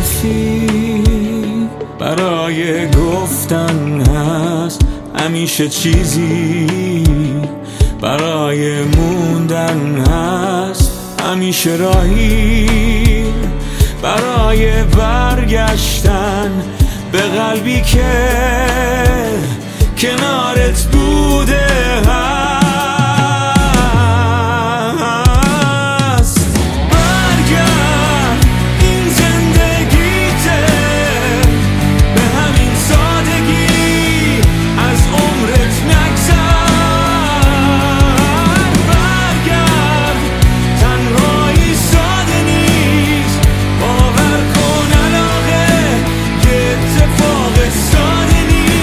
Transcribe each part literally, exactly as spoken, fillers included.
حرفی برای گفتن هست، همیشه چیزی برای موندن هست، همیشه راهی برای برگشتن به قلبی که کنارت بوده هست. برگرد، این زندگیته، به همین سادگی از عمرت نگذر. برگرد، تنهایی ساده نیست، باور کن علاقه یه اتفاق ساده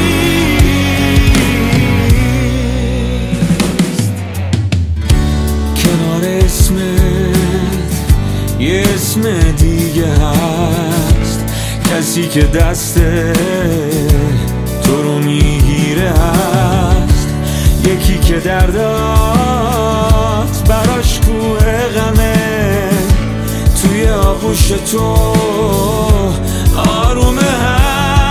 یه اسم دیگه هست، کسی که دست تو رو میگیره هست، یکی که دردات براش کوه غمه، توی آغوش تو آرومه هست.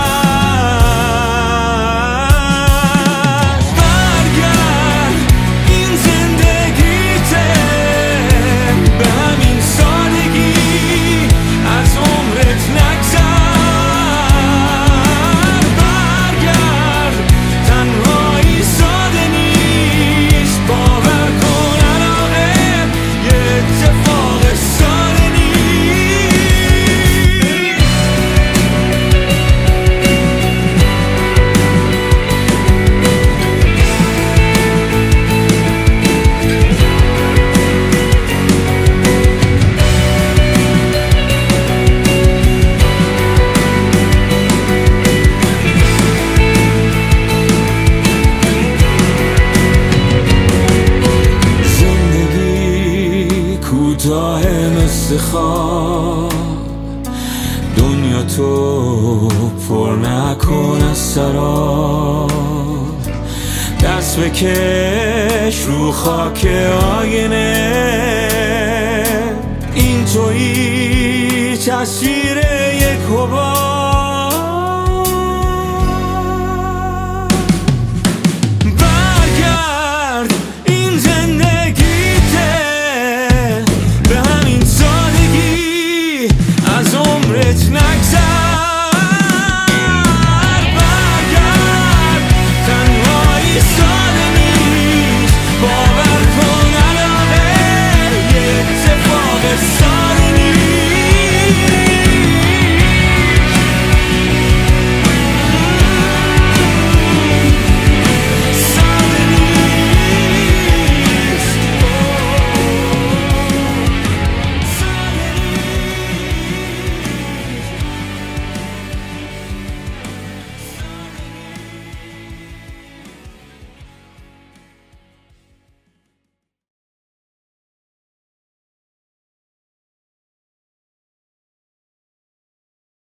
کوتاه مثل خواب، دنیا تو پر نکن از سراب، دست بکش رو خاک آینه، این تویی تصویر